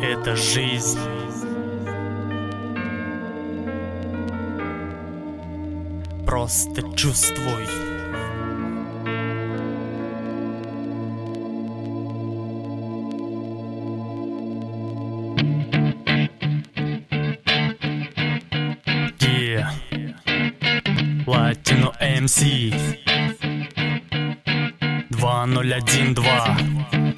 Это жизнь. Просто чувствуй. Latino MC 2012.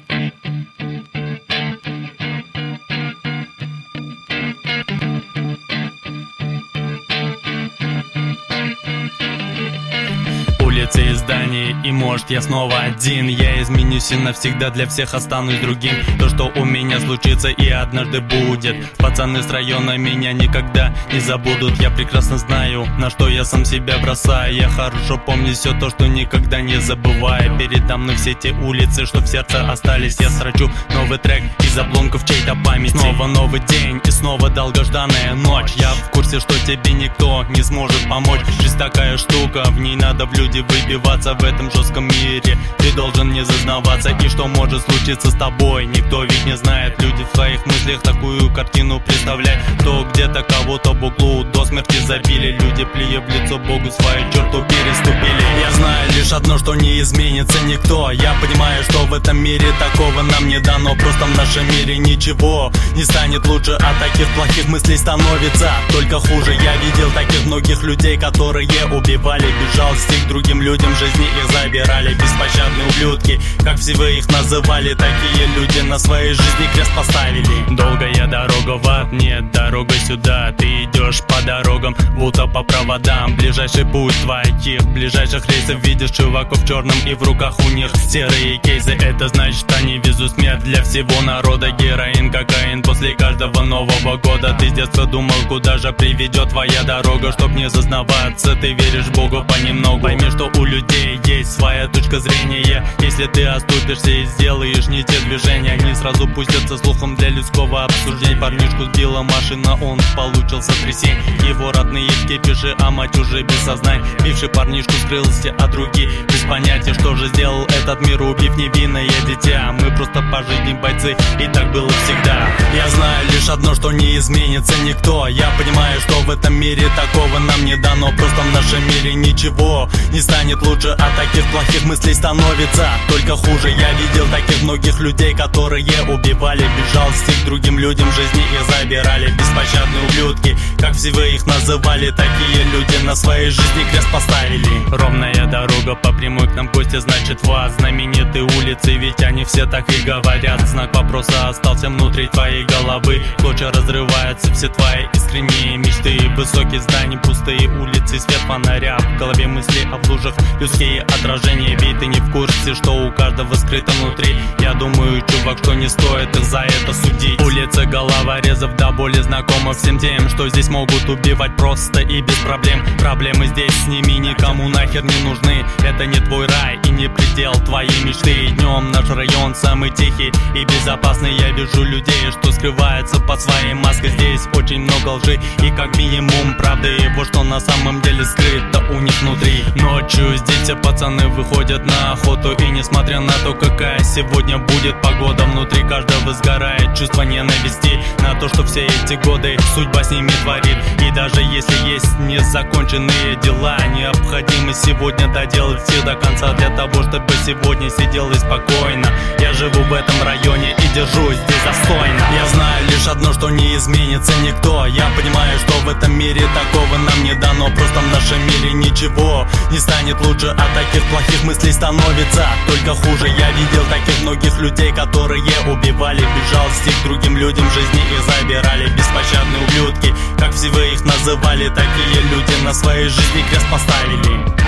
Улицы и здания, и может я снова один. Я изменюсь и навсегда для всех останусь другим. То, что у меня случится и однажды будет. Пацаны с района меня никогда не забудут. Я прекрасно знаю, на что я сам себя бросаю. Я хорошо помню все то, что никогда не забываю. Передо мной все те улицы, что в сердце остались. Я срачу новый трек из обломков чьей-то памяти. Снова новый день и снова долгожданная ночь. Я в курсе, что тебе никто не сможет помочь. Жизнь такая штука, в ней надо в люди выбиваться. В этом жестком мире ты должен не зазнаваться. И что может случиться с тобой, никто ведь не знает. Люди в своих мыслях такую картину представляют, что где-то кого-то в углу до смерти забили. Люди, плюя в лицо Богу, свою черту переступили. Я знаю лишь одно, что не изменится никто. Я понимаю, что в этом мире такого нам не дано. Просто в нашем мире ничего не станет лучше. От таких плохих мыслей становится только хуже. Я видел таких многих людей, которые убивали, бежал к другим людям, жизни их забирали. Беспощадные ублюдки, как все вы их называли. Такие люди на своей жизни крест поставили. Долгая дорога в ад, нет дорога сюда. Ты идешь по дорогам, будто по проводам. Ближайший путь твоих ближайших рейсов. Видишь чуваков в черном и в руках у них серые кейсы. Это значит, они везут смерть для всего народа. Героин, кокаин после каждого Нового года. Ты с детства думал, куда же приведет твоя дорога. Чтоб не зазнаваться, ты веришь в Богу понемногу. Пойми, что у людей есть своя точка зрения. Если ты оступишься и сделаешь не те движения, они сразу пустятся слухом для людского обсуждения. Парнишку сбила машина, он получил сотрясение. Его родные в кипише, а мать уже без сознания. Бивший парнишку скрылся, а другие без понятия, что же сделал этот мир, убив невинное дитя. Мы просто по жизни бойцы, и так было всегда. Я знаю лишь одно, что не изменится никто. Я понимаю, что в этом мире такого нам не дано. Просто в нашем мире ничего не станет лучше. От таких плохих мыслей становится только хуже. Я видел таких многих людей, которые убивали, бежал к другим людям, жизни их забирали. Беспощадные ублюдки, как все вы их называли. Такие люди на своей жизни крест поставили. Ровная дорога по прямой к нам в гости, значит вас. Знаменитые улицы, ведь они все так и говорят. Знак вопроса остался внутри твоей головы. Клочья разрываются все твои искренние мечты. Высокие здания, пустые улицы, свет фонаря. В голове мысли о лужах, людские отражения. Ведь ты не в курсе, что у каждого скрыто внутри. Я думаю, чувак, что не стоит их за это судить. Улица головорезов до боли знакома всем тем, что здесь могут убивать просто и без проблем. Проблемы здесь с ними никому нахер не нужны. Это не твой рай и не предел твоей мечты. Днем наш район самый тихий и безопасный. Я вижу людей, что скрываются под своей маской. Здесь очень много лжи и как минимум правды. И вот что на самом деле скрыто у них внутри. Ночью здесь все пацаны выходят на охоту. И несмотря на то, какая сегодня будет погода, внутри каждого сгорает чувство ненависти на то, что все эти годы судьба с ними творит. И даже если есть незаконченные дела, необходимо сегодня доделать все до конца, для того, чтобы сегодня сидел и спокойно. Я живу в этом районе и держусь здесь достойно. Я знаю лишь одно, что не изменится никто. Я понимаю, что в этом мире такого нам не дано. Просто в нашем мире ничего не станет лучше. От таких плохих мыслей становится только хуже. Я видел таких многих людей, которые убивали, бежал к другим людям, жизни их забирали. Беспощадные ублюдки, как все вы их называли. Такие люди на своей жизни крест поставили.